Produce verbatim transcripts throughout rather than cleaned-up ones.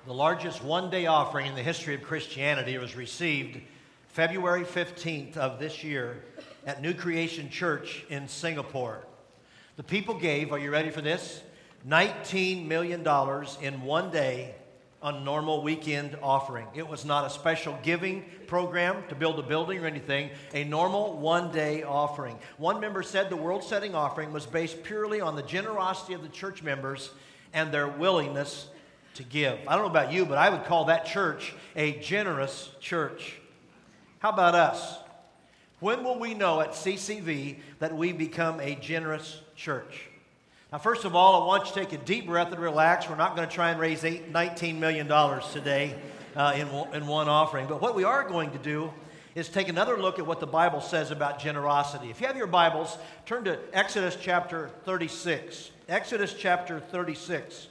The largest one-day offering in the history of Christianity was received February fifteenth of this year at New Creation Church in Singapore. The people gave, are you ready for this? nineteen million dollars in one day on a normal weekend offering. It was not a special giving program to build a building or anything, a normal one-day offering. One member said the world-setting offering was based purely on the generosity of the church members and their willingness to give. I don't know about you, but I would call that church a generous church. How about us? When will we know at C C V that we become a generous church? Now, first of all, I want you to take a deep breath and relax. We're not going to try and raise eight, nineteen million dollars today uh, in, in one offering. But what we are going to do is take another look at what the Bible says about generosity. If you have your Bibles, turn to Exodus chapter thirty-six. Exodus chapter thirty-six.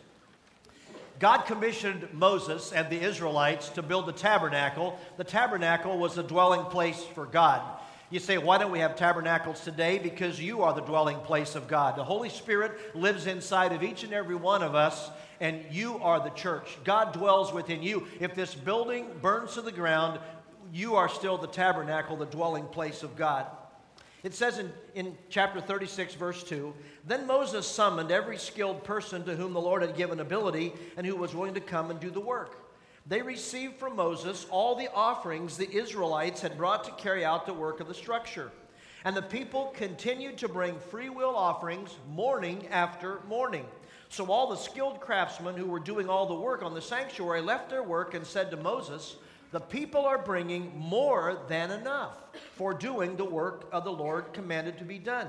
God commissioned Moses and the Israelites to build the tabernacle. The tabernacle was the dwelling place for God. You say, why don't we have tabernacles today? Because you are the dwelling place of God. The Holy Spirit lives inside of each and every one of us, and you are the church. God dwells within you. If this building burns to the ground, you are still the tabernacle, the dwelling place of God. It says in, in chapter thirty-six, verse two, Then Moses summoned every skilled person to whom the Lord had given ability and who was willing to come and do the work. They received from Moses all the offerings the Israelites had brought to carry out the work of the structure. And the people continued to bring free will offerings morning after morning. So all the skilled craftsmen who were doing all the work on the sanctuary left their work and said to Moses, The people are bringing more than enough for doing the work of the Lord commanded to be done.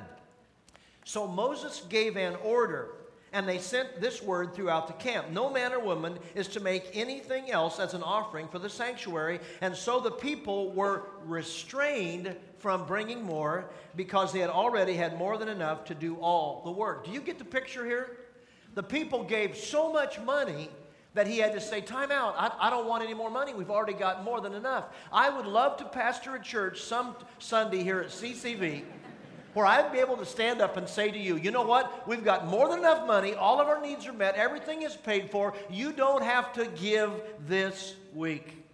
So Moses gave an order, and they sent this word throughout the camp. No man or woman is to make anything else as an offering for the sanctuary. And so the people were restrained from bringing more because they had already had more than enough to do all the work. Do you get the picture here? The people gave so much money that he had to say, time out, I, I don't want any more money. We've already got more than enough. I would love to pastor a church some Sunday here at C C V where I'd be able to stand up and say to you, you know what? We've got more than enough money. All of our needs are met. Everything is paid for. You don't have to give this week.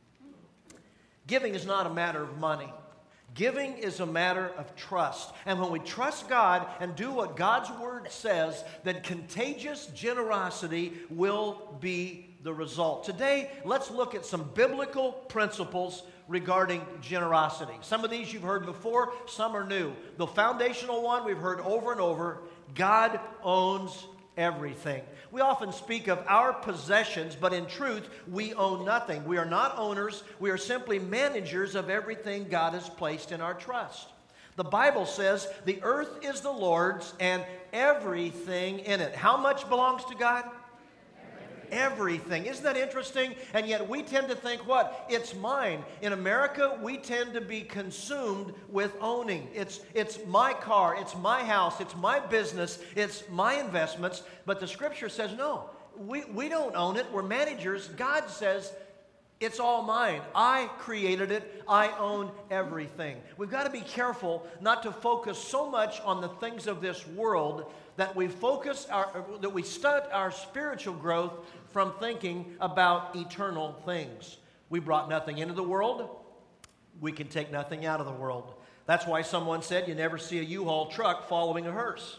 Giving is not a matter of money. Giving is a matter of trust. And when we trust God and do what God's Word says, then contagious generosity will be the result. Today, let's look at some biblical principles regarding generosity. Some of these you've heard before, some are new. The foundational one we've heard over and over, God owns everything. We often speak of our possessions, but in truth, we own nothing. We are not owners. We are simply managers of everything God has placed in our trust. The Bible says the earth is the Lord's and everything in it. How much belongs to God? Everything. Isn't that interesting? And yet we tend to think, what? It's mine. In America, we tend to be consumed with owning. It's, it's my car, it's my house, it's my business, it's my investments. But the Scripture says, no, we, we don't own it. We're managers. God says, it's all mine. I created it. I own everything. We've got to be careful not to focus so much on the things of this world that we focus our, that we stunt our spiritual growth from thinking about eternal things. We brought nothing into the world. We can take nothing out of the world. That's why someone said you never see a U-Haul truck following a hearse.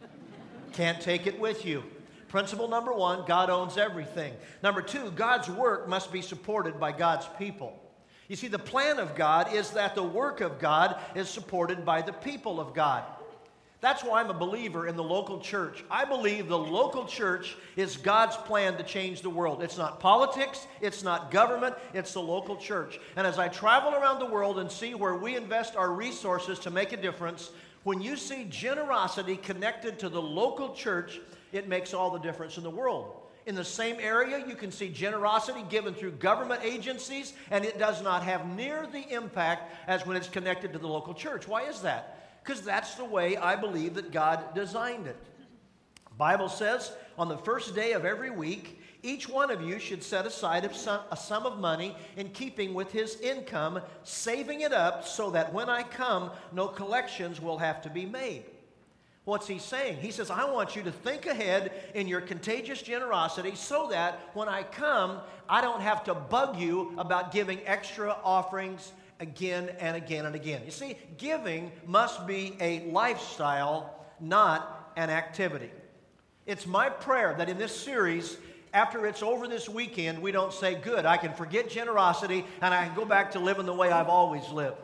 Can't take it with you. Principle number one, God owns everything. Number two, God's work must be supported by God's people. You see, the plan of God is that the work of God is supported by the people of God. That's why I'm a believer in the local church. I believe the local church is God's plan to change the world. It's not politics, it's not government, it's the local church. And as I travel around the world and see where we invest our resources to make a difference, when you see generosity connected to the local church, it makes all the difference in the world. In the same area, you can see generosity given through government agencies, and it does not have near the impact as when it's connected to the local church. Why is that? Because that's the way I believe that God designed it. The Bible says, on the first day of every week, each one of you should set aside a sum of money in keeping with his income, saving it up so that when I come, no collections will have to be made. What's he saying? He says, I want you to think ahead in your contagious generosity so that when I come, I don't have to bug you about giving extra offerings again and again and again. You see, giving must be a lifestyle, not an activity. It's my prayer that in this series, after it's over this weekend, we don't say, good, I can forget generosity and I can go back to living the way I've always lived.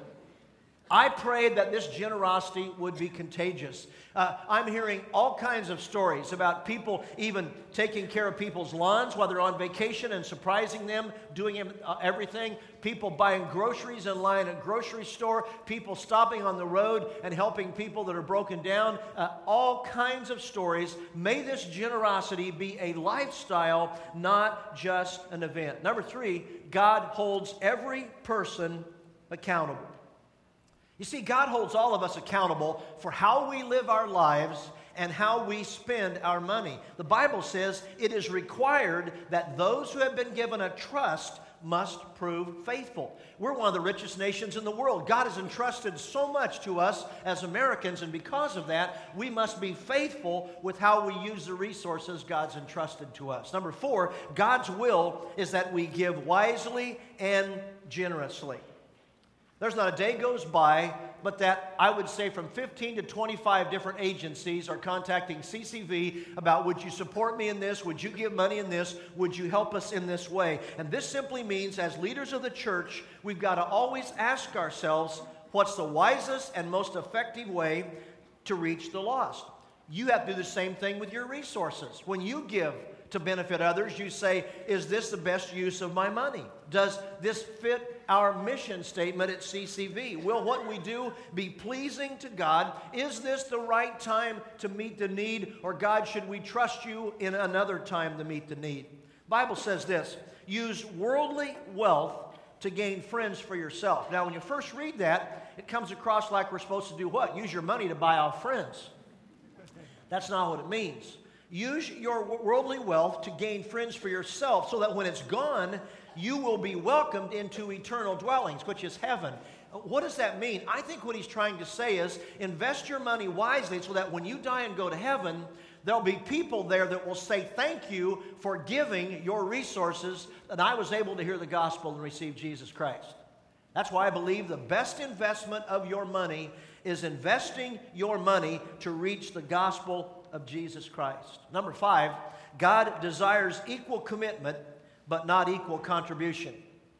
I prayed that this generosity would be contagious. Uh, I'm hearing all kinds of stories about people even taking care of people's lawns while they're on vacation and surprising them, doing uh, everything. People buying groceries in line at a grocery store. People stopping on the road and helping people that are broken down. Uh, all kinds of stories. May this generosity be a lifestyle, not just an event. Number three, God holds every person accountable. You see, God holds all of us accountable for how we live our lives and how we spend our money. The Bible says it is required that those who have been given a trust must prove faithful. We're one of the richest nations in the world. God has entrusted so much to us as Americans, and because of that, we must be faithful with how we use the resources God's entrusted to us. Number four, God's will is that we give wisely and generously. There's not a day goes by, but that I would say from fifteen to twenty-five different agencies are contacting C C V about, would you support me in this? Would you give money in this? Would you help us in this way? And this simply means, as leaders of the church, we've got to always ask ourselves, what's the wisest and most effective way to reach the lost? You have to do the same thing with your resources. When you give to benefit others, you say, is this the best use of my money? Does this fit our mission statement at C C V? Will what we do be pleasing to God? Is this the right time to meet the need? Or God, should we trust you in another time to meet the need? The Bible says this, use worldly wealth to gain friends for yourself. Now, when you first read that, it comes across like we're supposed to do what? Use your money to buy off friends. That's not what it means. Use your worldly wealth to gain friends for yourself so that when it's gone, you will be welcomed into eternal dwellings, which is heaven. What does that mean? I think what he's trying to say is invest your money wisely so that when you die and go to heaven, there'll be people there that will say thank you for giving your resources, and I was able to hear the gospel and receive Jesus Christ. That's why I believe the best investment of your money is investing your money to reach the gospel of Jesus Christ. Number five, God desires equal commitment, but not equal contribution.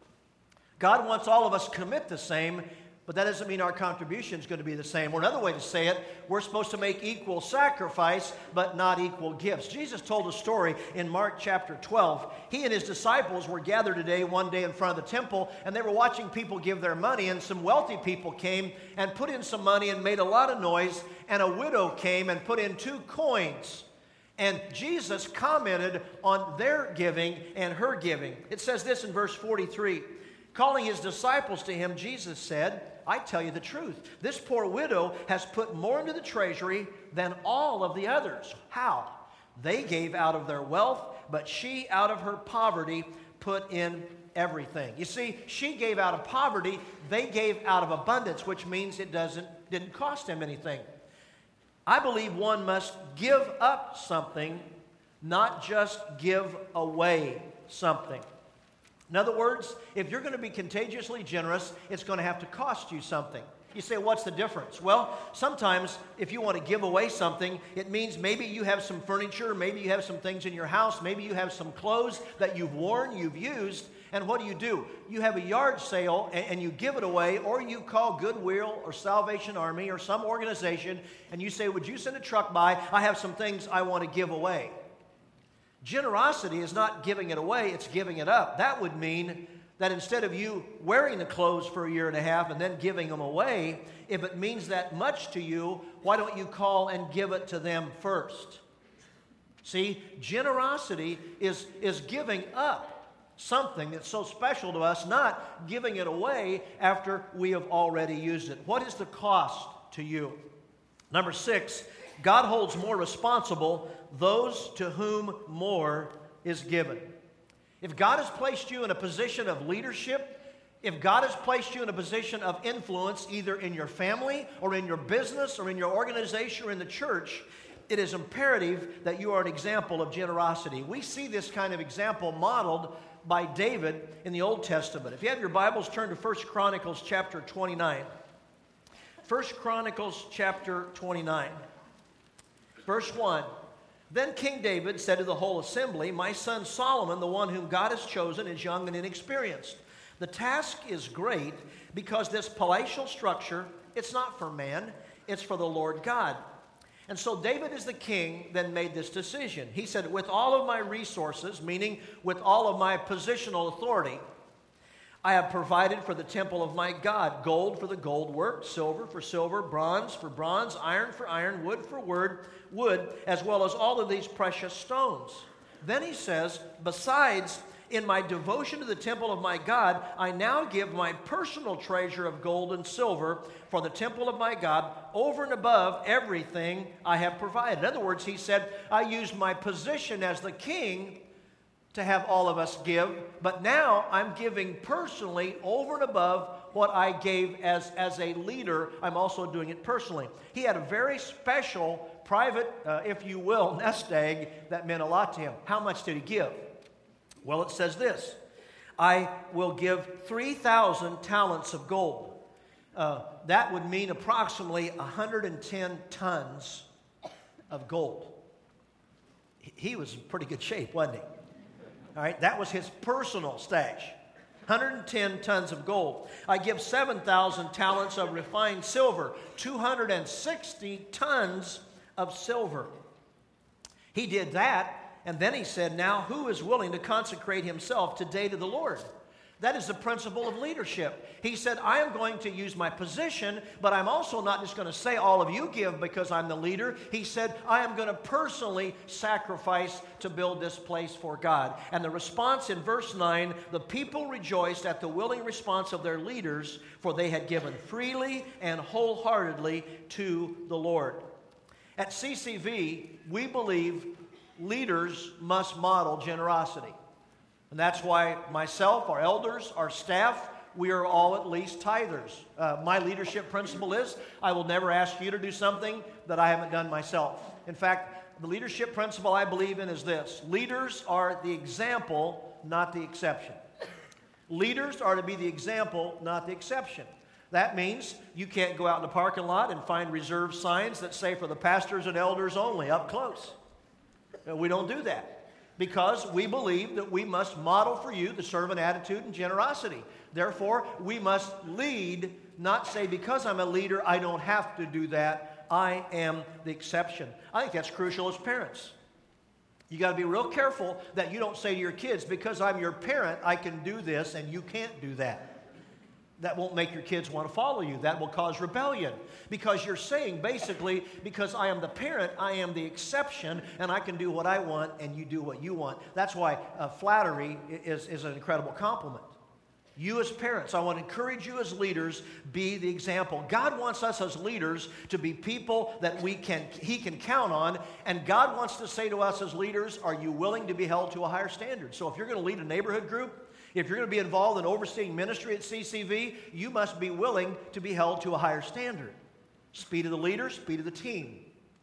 God wants all of us to commit the same, but that doesn't mean our contribution is going to be the same. Or another way to say it, we're supposed to make equal sacrifice, but not equal gifts. Jesus told a story in Mark chapter twelve. He and his disciples were gathered today, one day in front of the temple, and they were watching people give their money, and some wealthy people came and put in some money and made a lot of noise, and a widow came and put in two coins. And Jesus commented on their giving and her giving. It says this in verse forty-three. Calling his disciples to him, Jesus said, I tell you the truth. This poor widow has put more into the treasury than all of the others. How? They gave out of their wealth, but she out of her poverty put in everything. You see, she gave out of poverty, they gave out of abundance, which means it doesn't didn't cost them anything. I believe one must give up something, not just give away something. In other words, if you're going to be contagiously generous, it's going to have to cost you something. You say, what's the difference? Well, sometimes if you want to give away something, it means maybe you have some furniture, maybe you have some things in your house, maybe you have some clothes that you've worn, you've used, and what do you do? You have a yard sale and, and you give it away, or you call Goodwill or Salvation Army or some organization, and you say, would you send a truck by? I have some things I want to give away. Generosity is not giving it away, it's giving it up. That would mean that instead of you wearing the clothes for a year and a half and then giving them away, if it means that much to you, why don't you call and give it to them first? See, generosity is, is giving up something that's so special to us, not giving it away after we have already used it. What is the cost to you? Number six, God holds more responsible those to whom more is given. If God has placed you in a position of leadership, If God has placed you in a position of influence, either in your family or in your business or in your organization or in the church, it is imperative that you are an example of generosity. We see this kind of example modeled by David in the Old Testament. If you have your Bibles, turn to First Chronicles chapter twenty-nine. First Chronicles chapter twenty-nine, verse one. Then King David said to the whole assembly, "My son Solomon, the one whom God has chosen, is young and inexperienced. The task is great because this palatial structure, it's not for man, it's for the Lord God." And so David, as the king, then made this decision. He said, "With all of my resources," meaning with all of my positional authority, "I have provided for the temple of my God, gold for the gold work, silver for silver, bronze for bronze, iron for iron, wood for wood, wood, as well as all of these precious stones." Then he says, "Besides, in my devotion to the temple of my God, I now give my personal treasure of gold and silver for the temple of my God over and above everything I have provided." In other words, he said, I used my position as the king to have all of us give, but now I'm giving personally over and above what I gave as, as a leader. I'm also doing it personally. He had a very special, private, uh, if you will, nest egg that meant a lot to him. How much did he give? Well, it says this: "I will give three thousand talents of gold." Uh, that would mean approximately one hundred ten tons of gold. He was in pretty good shape, wasn't he? All right, that was his personal stash. one hundred ten tons of gold. "I give seven thousand talents of refined silver, two hundred sixty tons of silver." He did that. And then he said, "Now who is willing to consecrate himself today to the Lord?" That is the principle of leadership. He said, I am going to use my position, but I'm also not just going to say all of you give because I'm the leader. He said, I am going to personally sacrifice to build this place for God. And the response in verse nine, "The people rejoiced at the willing response of their leaders, for they had given freely and wholeheartedly to the Lord." At C C V, we believe leaders must model generosity. And that's why myself, our elders, our staff, we are all at least tithers. Uh, my leadership principle is I will never ask you to do something that I haven't done myself. In fact, the leadership principle I believe in is this: leaders are the example, not the exception. Leaders are to be the example, not the exception. That means you can't go out in the parking lot and find reserved signs that say for the pastors and elders only, up close. We don't do that because we believe that we must model for you the servant attitude and generosity. Therefore, we must lead, not say because I'm a leader, I don't have to do that. I am the exception. I think that's crucial as parents. You got to be real careful that you don't say to your kids, because I'm your parent, I can do this and you can't do that. That won't make your kids want to follow you. That will cause rebellion. Because you're saying basically, because I am the parent, I am the exception, and I can do what I want and you do what you want. That's why uh, flattery is, is an incredible compliment. You as parents, I want to encourage you as leaders, be the example. God wants us as leaders to be people that we can, He can count on, and God wants to say to us as leaders, are you willing to be held to a higher standard? So if you're going to lead a neighborhood group, if you're going to be involved in overseeing ministry at C C V, you must be willing to be held to a higher standard. Speed of the leader, speed of the team.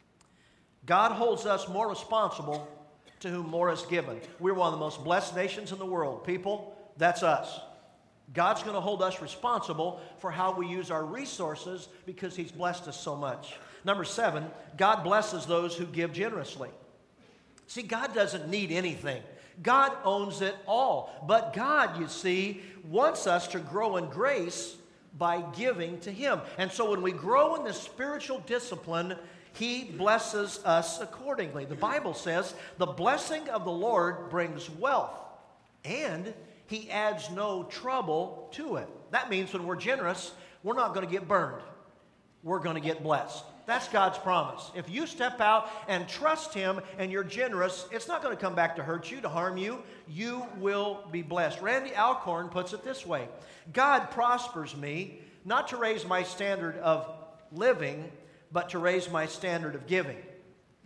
God holds us more responsible to whom more is given. We're one of the most blessed nations in the world. People, that's us. God's going to hold us responsible for how we use our resources because He's blessed us so much. Number seven, God blesses those who give generously. See, God doesn't need anything. God owns it all. But God, you see, wants us to grow in grace by giving to Him. And so when we grow in this spiritual discipline, He blesses us accordingly. The Bible says, the blessing of the Lord brings wealth, and He adds no trouble to it. That means when we're generous, we're not going to get burned. We're going to get blessed. That's God's promise. If you step out and trust Him and you're generous, it's not going to come back to hurt you, to harm you. You will be blessed. Randy Alcorn puts it this way: God prospers me not to raise my standard of living, but to raise my standard of giving.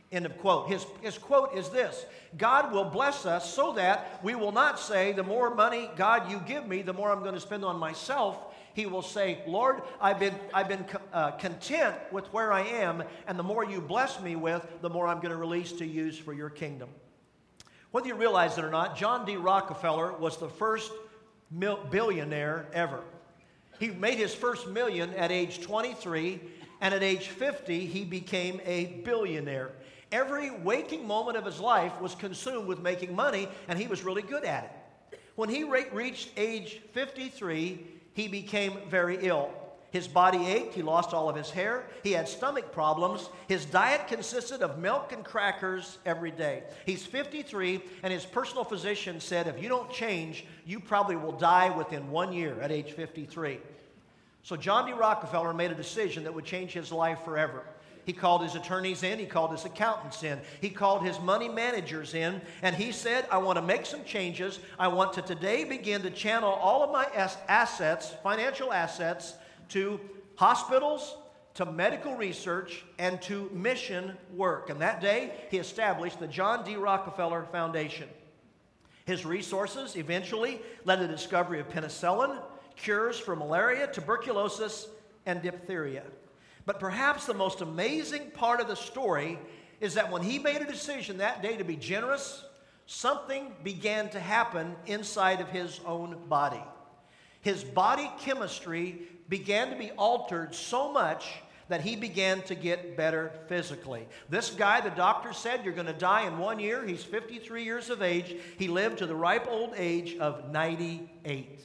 End of quote. His, his quote is this: God will bless us so that we will not say, the more money, God, you give me, the more I'm going to spend on myself. He will say, Lord, I've been, I've been uh, content with where I am, and the more you bless me with, the more I'm going to release to use for your kingdom. Whether you realize it or not, John D. Rockefeller was the first mil- billionaire ever. He made his first million at age twenty-three, and at age fifty, he became a billionaire. Every waking moment of his life was consumed with making money, and he was really good at it. When he re- reached age fifty-three, he became very ill. His body ached. He lost all of his hair. He had stomach problems. His diet consisted of milk and crackers every day. He's fifty-three, and his personal physician said, if you don't change, you probably will die within one year at age fifty-three. So John D. Rockefeller made a decision that would change his life forever. He called his attorneys in. He called his accountants in. He called his money managers in. And he said, I want to make some changes. I want to today begin to channel all of my assets, financial assets, to hospitals, to medical research, and to mission work. And that day, he established the John D. Rockefeller Foundation. His resources eventually led to the discovery of penicillin, cures for malaria, tuberculosis, and diphtheria. But perhaps the most amazing part of the story is that when he made a decision that day to be generous, something began to happen inside of his own body. His body chemistry began to be altered so much that he began to get better physically. This guy, the doctor said, you're going to die in one year. He's fifty-three years of age. He lived to the ripe old age of ninety-eight.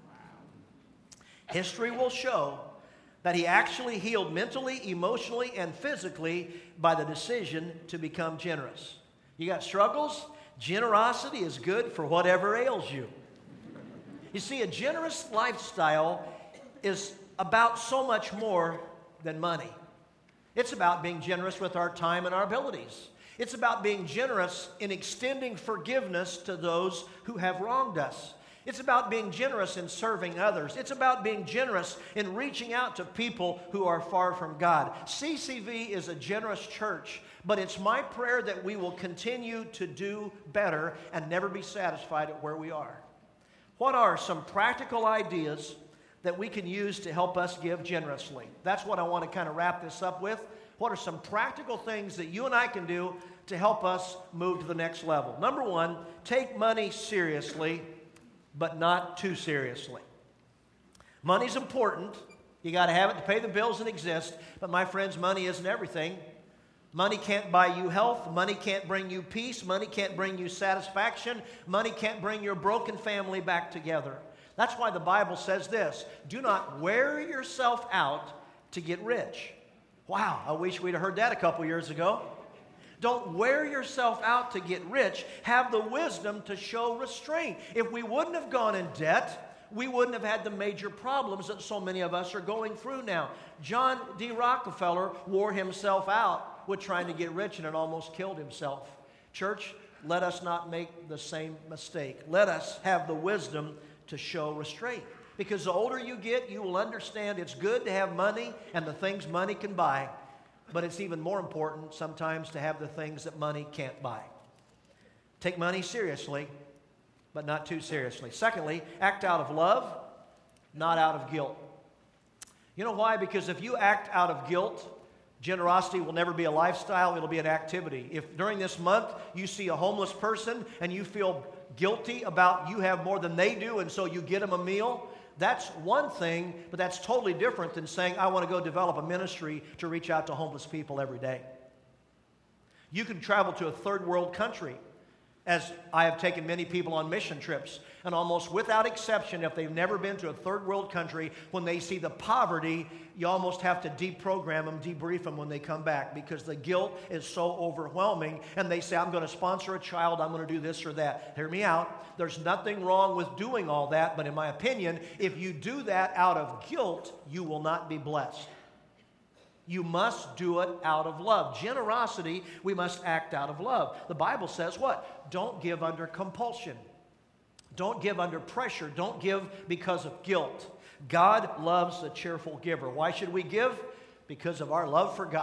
History will show that he actually healed mentally, emotionally, and physically by the decision to become generous. You got struggles? Generosity is good for whatever ails you. You see, a generous lifestyle is about so much more than money. It's about being generous with our time and our abilities. It's about being generous in extending forgiveness to those who have wronged us. It's about being generous in serving others. It's about being generous in reaching out to people who are far from God. C C V is a generous church, but it's my prayer that we will continue to do better and never be satisfied at where we are. What are some practical ideas that we can use to help us give generously? That's what I want to kind of wrap this up with. What are some practical things that you and I can do to help us move to the next level? Number one, take money seriously, but not too seriously. Money's important. You got to have it to pay the bills and exist. But my friends, money isn't everything. Money can't buy you health. Money can't bring you peace. Money can't bring you satisfaction. Money can't bring your broken family back together. That's why the Bible says this: do not wear yourself out to get rich. Wow, I wish we'd have heard that a couple years ago. Don't wear yourself out to get rich. Have the wisdom to show restraint. If we wouldn't have gone in debt, we wouldn't have had the major problems that so many of us are going through now. John D. Rockefeller wore himself out with trying to get rich, and it almost killed himself. Church, let us not make the same mistake. Let us have the wisdom to show restraint. Because the older you get, you will understand it's good to have money and the things money can buy. But it's even more important sometimes to have the things that money can't buy. Take money seriously, but not too seriously. Secondly, act out of love, not out of guilt. You know why? Because if you act out of guilt, generosity will never be a lifestyle, it'll be an activity. If during this month you see a homeless person and you feel guilty about you have more than they do and so you get them a meal, that's one thing, but that's totally different than saying, I want to go develop a ministry to reach out to homeless people every day. You can travel to a third world country, as I have taken many people on mission trips, and almost without exception, if they've never been to a third world country, when they see the poverty, you almost have to deprogram them, debrief them when they come back, because the guilt is so overwhelming, and they say, I'm going to sponsor a child, I'm going to do this or that. Hear me out. There's nothing wrong with doing all that, but in my opinion, if you do that out of guilt, you will not be blessed. You must do it out of love. Generosity, we must act out of love. The Bible says what? Don't give under compulsion. Don't give under pressure. Don't give because of guilt. God loves a cheerful giver. Why should we give? Because of our love for God.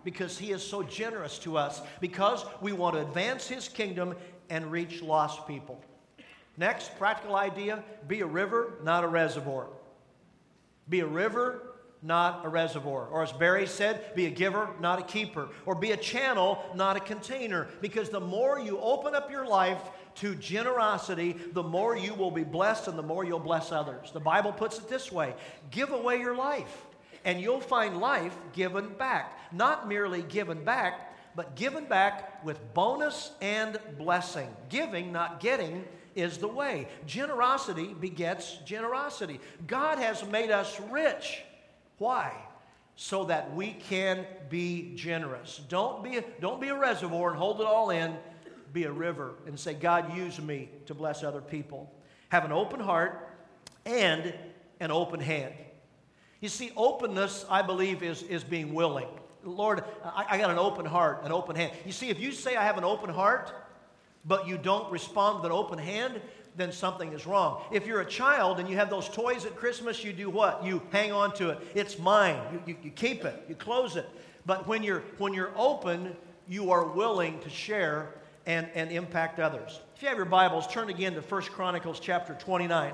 Because he is so generous to us, because we want to advance his kingdom and reach lost people. Next, practical idea, be a river, not a reservoir. Be a river, not a reservoir. Or as Barry said, be a giver, not a keeper. Or be a channel, not a container. Because the more you open up your life to generosity, the more you will be blessed and the more you'll bless others. The Bible puts it this way, give away your life and you'll find life given back. Not merely given back, but given back with bonus and blessing. Giving, not getting, is the way. Generosity begets generosity. God has made us rich. Why? So that we can be generous. Don't be a, don't be a reservoir and hold it all in. Be a river and say, God, use me to bless other people. Have an open heart and an open hand. You see, openness, I believe, is, is being willing. Lord, I, I got an open heart, an open hand. You see, if you say I have an open heart, but you don't respond with an open hand, then something is wrong. If you're a child and you have those toys at Christmas, you do what? You hang on to it. It's mine. You, you, you keep it. You close it. But when you're, when you're open, you are willing to share and, and impact others. If you have your Bibles, turn again to First Chronicles chapter twenty-nine.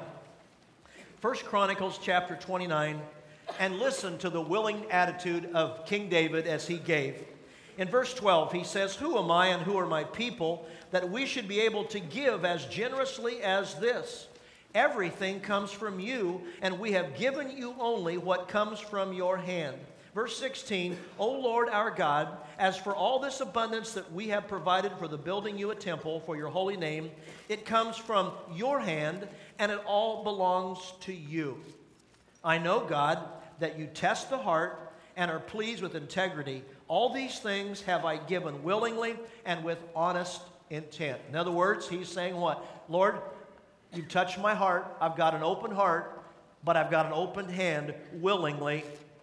First Chronicles chapter twenty-nine, and listen to the willing attitude of King David as he gave. In verse twelve, he says, "Who am I and who are my people that we should be able to give as generously as this? Everything comes from you, and we have given you only what comes from your hand." Verse sixteen, "O Lord our God, as for all this abundance that we have provided for the building you a temple for your holy name, it comes from your hand, and it all belongs to you. I know, God, that you test the heart and are pleased with integrity. All these things have I given willingly and with honest intent." In other words, he's saying what? Lord, you've touched my heart. I've got an open heart, but I've got an open hand. Willingly,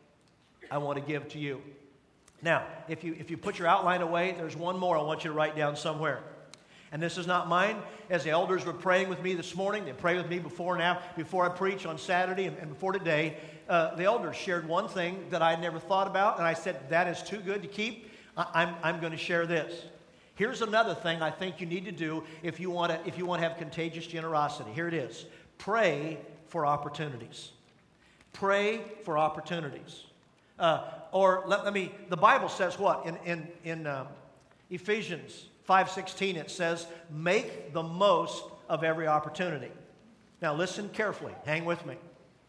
I want to give to you. Now, if you, if you put your outline away, there's one more I want you to write down somewhere. And this is not mine. As the elders were praying with me this morning, they pray with me before and after, before I preach on Saturday and, and before today, uh, the elders shared one thing that I had never thought about, and I said, that is too good to keep. I, I'm, I'm going to share this. Here's another thing I think you need to do if you want to, if you want to have contagious generosity. Here it is. Pray for opportunities. Pray for opportunities. Uh, or let, let me, the Bible says what? In, in, in um, Ephesians five sixteen, it says, make the most of every opportunity. Now listen carefully. Hang with me.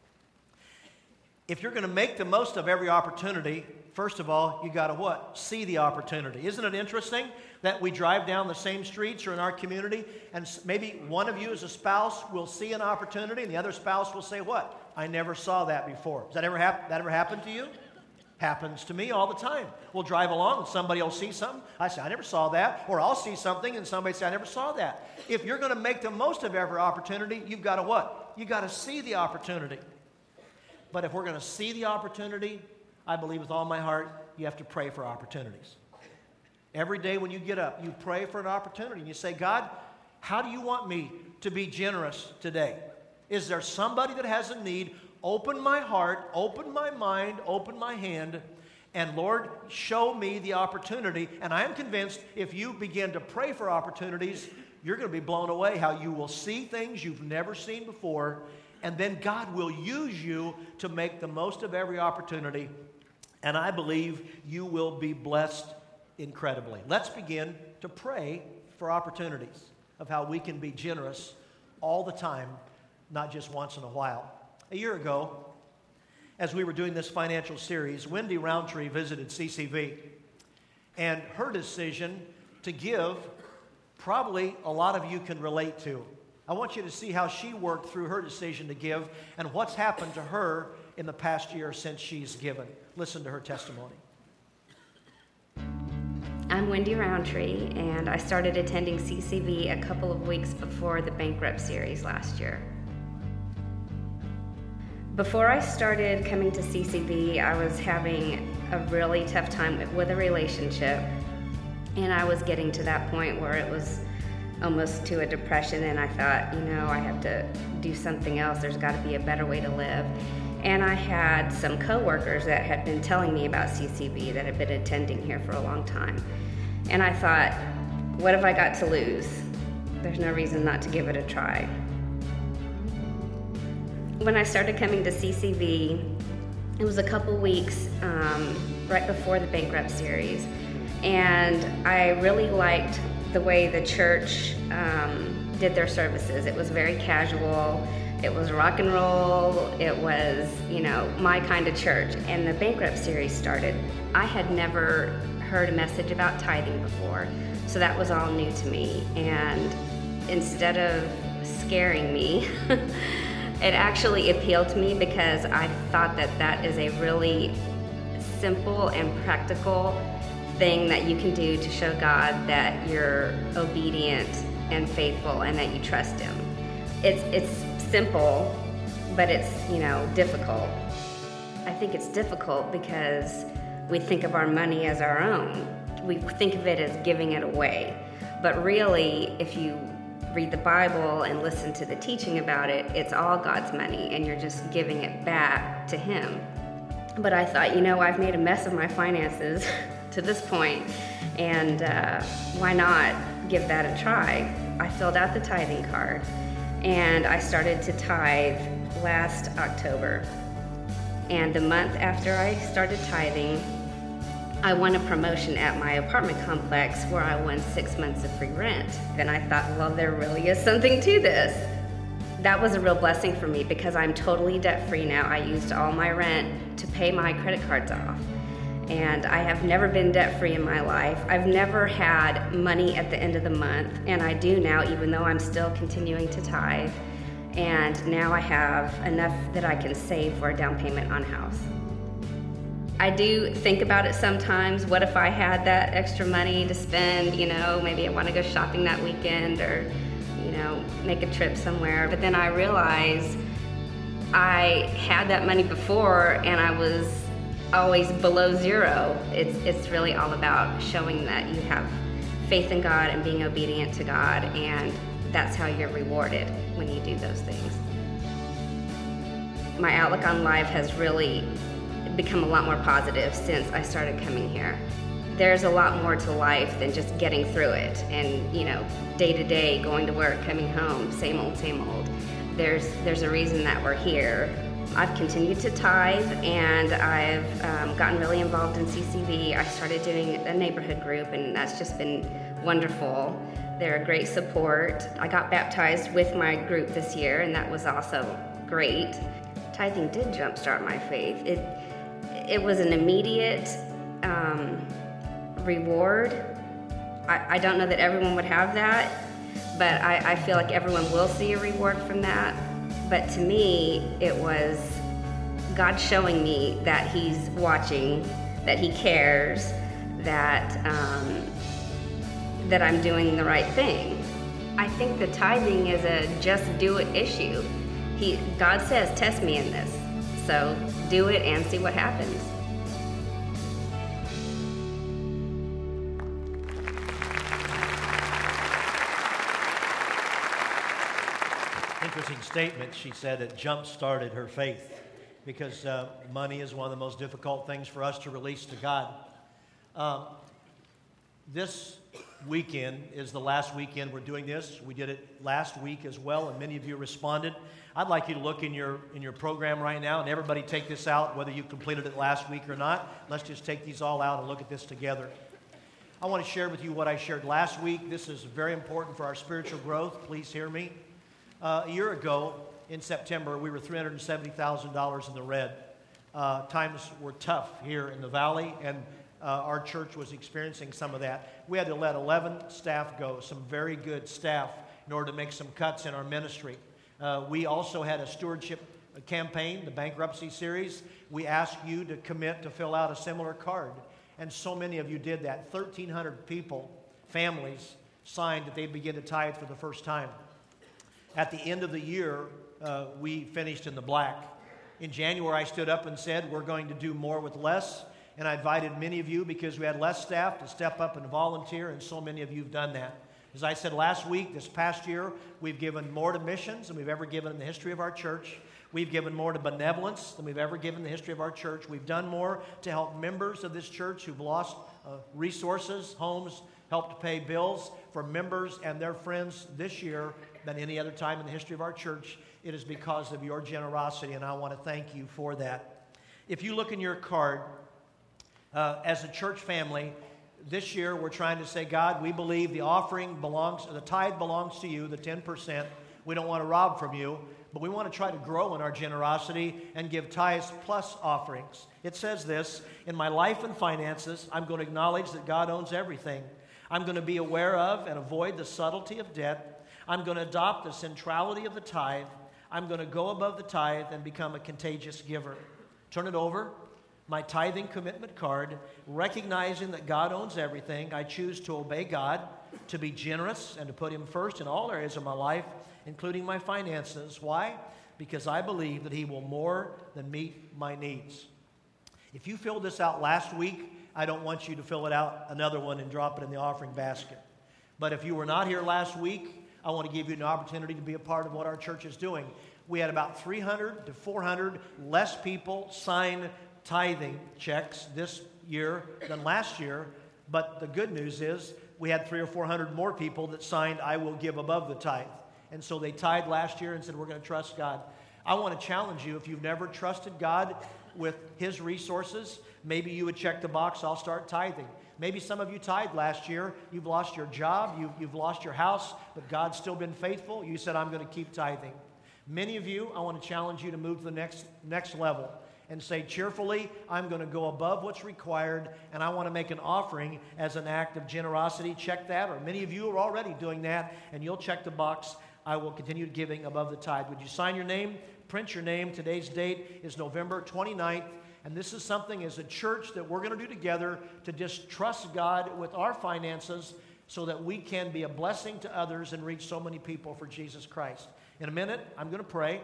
If you're going to make the most of every opportunity, first of all, you got to what? See the opportunity. Isn't it interesting that we drive down the same streets or in our community, and maybe one of you as a spouse will see an opportunity, and the other spouse will say, what? I never saw that before. Does that ever happen? That ever happen to you? Happens to me all the time. We'll drive along and somebody will see something. I say, I never saw that. Or I'll see something and somebody say, I never saw that. If you're going to make the most of every opportunity, you've got to what? You've got to see the opportunity. But if we're going to see the opportunity, I believe with all my heart, you have to pray for opportunities. Every day when you get up, you pray for an opportunity. And you say, God, how do you want me to be generous today? Is there somebody that has a need? Open my heart, open my mind, open my hand, and Lord, show me the opportunity. And I am convinced if you begin to pray for opportunities, you're going to be blown away how you will see things you've never seen before, and then God will use you to make the most of every opportunity, and I believe you will be blessed incredibly. Let's begin to pray for opportunities of how we can be generous all the time, not just once in a while. A year ago, as we were doing this financial series, Wendy Roundtree visited C C V, and her decision to give, probably a lot of you can relate to. I want you to see how she worked through her decision to give and what's happened to her in the past year since she's given. Listen to her testimony. I'm Wendy Roundtree, and I started attending C C V a couple of weeks before the Bankrupt series last year. Before I started coming to C C V, I was having a really tough time with a relationship, and I was getting to that point where it was almost to a depression, and I thought, you know, I have to do something else. There's got to be a better way to live. And I had some coworkers that had been telling me about C C B, that had been attending here for a long time. And I thought, what have I got to lose? There's no reason not to give it a try. When I started coming to C C B, it was a couple weeks um, right before the Bankrupt series. And I really liked the way the church um, did their services. It was very casual. It was rock and roll. It was, you know, my kind of church. And the Bankrupt series started. I had never heard a message about tithing before, so that was all new to me. And instead of scaring me, it actually appealed to me because I thought that that is a really simple and practical thing that you can do to show God that you're obedient and faithful and that you trust Him. It's it's simple, but it's, you know, difficult. I think it's difficult because we think of our money as our own. We think of it as giving it away. But really, if you read the Bible and listen to the teaching about it, it's all God's money and you're just giving it back to Him. But I thought, you know, I've made a mess of my finances to this point, and uh, why not give that a try? I filled out the tithing card and I started to tithe last October. And the month after I started tithing, I won a promotion at my apartment complex where I won six months of free rent. And I thought, well, there really is something to this. That was a real blessing for me because I'm totally debt-free now. I used all my rent to pay my credit cards off. And I have never been debt-free in my life. I've never had money at the end of the month, and I do now, even though I'm still continuing to tithe. And now I have enough that I can save for a down payment on a house. I do think about it sometimes. What if I had that extra money to spend? You know, maybe I want to go shopping that weekend or, you know, make a trip somewhere. But then I realize I had that money before and I was always below zero. It's, it's really all about showing that you have faith in God and being obedient to God, and that's how you're rewarded when you do those things. My outlook on life has really become a lot more positive since I started coming here. There's a lot more to life than just getting through it and, you know, day to day, going to work, coming home, same old, same old. There's, there's a reason that we're here. I've continued to tithe, and I've um, gotten really involved in C C B. I started doing a neighborhood group, and that's just been wonderful. They're a great support. I got baptized with my group this year, and that was also great. Tithing did jumpstart my faith. It, it was an immediate um, reward. I, I don't know that everyone would have that, but I, I feel like everyone will see a reward from that. But to me, it was God showing me that He's watching, that He cares, that um, that I'm doing the right thing. I think the tithing is a just do it issue. He, God says, test me in this. So do it and see what happens. Interesting statement. She said it jump-started her faith because uh, money is one of the most difficult things for us to release to God. Um, this weekend is the last weekend we're doing this. We did it last week as well, and many of you responded. I'd like you to look in your in your program right now, and everybody take this out, whether you completed it last week or not. Let's just take these all out and look at this together. I want to share with you what I shared last week. This is very important for our spiritual growth. Please hear me. Uh, a year ago, in September, we were three hundred seventy thousand dollars in the red. Uh, times were tough here in the valley, and uh, our church was experiencing some of that. We had to let eleven staff go, some very good staff, in order to make some cuts in our ministry. Uh, we also had a stewardship campaign, the bankruptcy series. We asked you to commit to fill out a similar card, and so many of you did that. thirteen hundred people, families, signed that they'd begin to tithe for the first time. At the end of the year, uh, we finished in the black. In January, I stood up and said, we're going to do more with less. And I invited many of you, because we had less staff, to step up and volunteer, and so many of you have done that. As I said last week, this past year, we've given more to missions than we've ever given in the history of our church. We've given more to benevolence than we've ever given in the history of our church. We've done more to help members of this church who've lost uh, resources, homes, helped to pay bills for members and their friends this year than any other time in the history of our church. It is because of your generosity, and I want to thank you for that. If you look in your card, uh, as a church family, this year we're trying to say, God, we believe the offering belongs, the tithe belongs to you, the ten percent. We don't want to rob from you, but we want to try to grow in our generosity and give tithes plus offerings. It says this, in my life and finances, I'm going to acknowledge that God owns everything. I'm going to be aware of and avoid the subtlety of debt. I'm going to adopt the centrality of the tithe. I'm going to go above the tithe and become a contagious giver. Turn it over. My tithing commitment card, recognizing that God owns everything. I choose to obey God, to be generous, and to put Him first in all areas of my life, including my finances. Why? Because I believe that He will more than meet my needs. If you filled this out last week, I don't want you to fill it out another one and drop it in the offering basket. But if you were not here last week, I want to give you an opportunity to be a part of what our church is doing. We had about three hundred to four hundred less people sign tithing checks this year than last year, but the good news is we had three or four hundred more people that signed, I will give above the tithe. And so they tithed last year and said, we're going to trust God. I want to challenge you, if you've never trusted God with His resources, maybe you would check the box, I'll start tithing. Maybe some of you tithed last year, you've lost your job, you've, you've lost your house, but God's still been faithful. You said, I'm going to keep tithing. Many of you, I want to challenge you to move to the next, next level and say cheerfully, I'm going to go above what's required, and I want to make an offering as an act of generosity. Check that, or many of you are already doing that, and you'll check the box, I will continue giving above the tithe. Would you sign your name, print your name? Today's date is November twenty-ninth, and this is something as a church that we're going to do together to just trust God with our finances so that we can be a blessing to others and reach so many people for Jesus Christ. In a minute, I'm going to pray.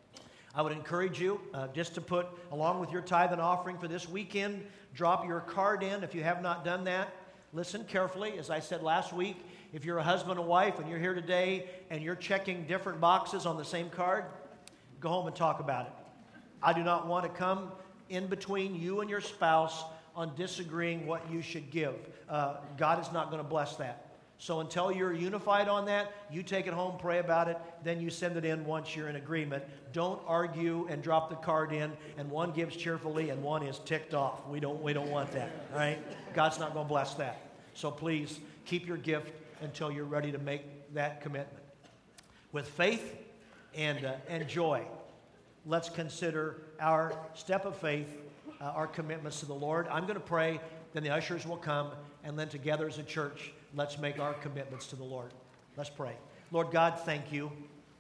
I would encourage you uh, just to put, along with your tithe and offering for this weekend, drop your card in if you have not done that. Listen carefully. As I said last week, if you're a husband and wife and you're here today and you're checking different boxes on the same card, go home and talk about it. I do not want to come in between you and your spouse on disagreeing what you should give. Uh, God is not going to bless that. So until you're unified on that, you take it home, pray about it, then you send it in once you're in agreement. Don't argue and drop the card in, and one gives cheerfully and one is ticked off. We don't, we don't want that, all right? God's not going to bless that. So please keep your gift until you're ready to make that commitment. With faith and, uh, and joy, let's consider our step of faith, uh, our commitments to the Lord. I'm going to pray, then the ushers will come, and then together as a church, let's make our commitments to the Lord. Let's pray. Lord God, thank you.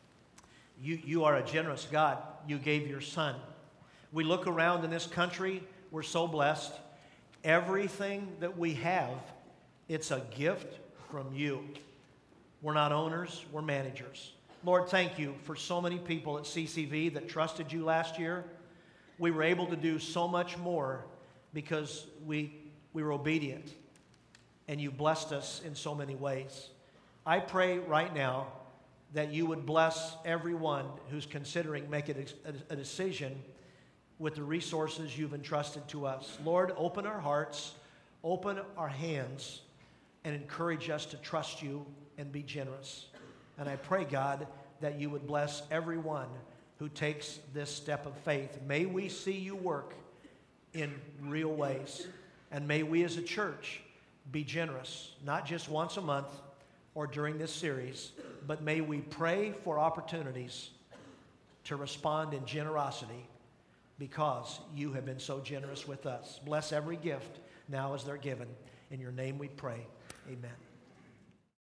You, you are a generous God. You gave your Son. We look around in this country, we're so blessed. Everything that we have, it's a gift from you. We're not owners, we're managers. Lord, thank you for so many people at C C V that trusted you last year. We were able to do so much more because we, we were obedient. And you blessed us in so many ways. I pray right now that you would bless everyone who's considering making a, a decision with the resources you've entrusted to us. Lord, open our hearts, open our hands, and encourage us to trust you and be generous. And I pray, God, that you would bless everyone who takes this step of faith. May we see you work in real ways. And may we as a church be generous, not just once a month or during this series, but may we pray for opportunities to respond in generosity because you have been so generous with us. Bless every gift now as they're given. In your name we pray. Amen.